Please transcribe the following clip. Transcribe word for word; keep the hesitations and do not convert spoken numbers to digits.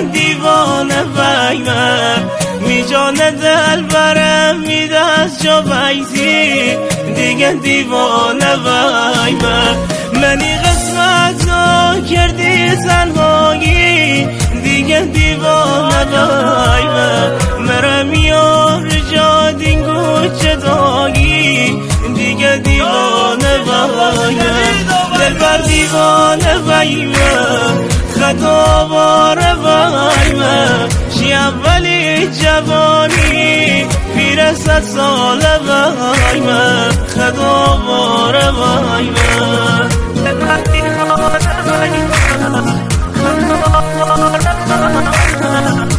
دیوانه وای من می جان دل برم می دست جا بیزی دیگه دیوانه وای من منی قسمت ها کردی زنهایی دیگه دیوانه وای من مرم یار جا دینگو چه داگی دیگه دیوانه وای من دل بر دیوانه وای من خدا باره وای من شی اولی جوانی پیر صد ساله وای من خدا باره وای من دل بر دیوانه وای من خدا باره وای من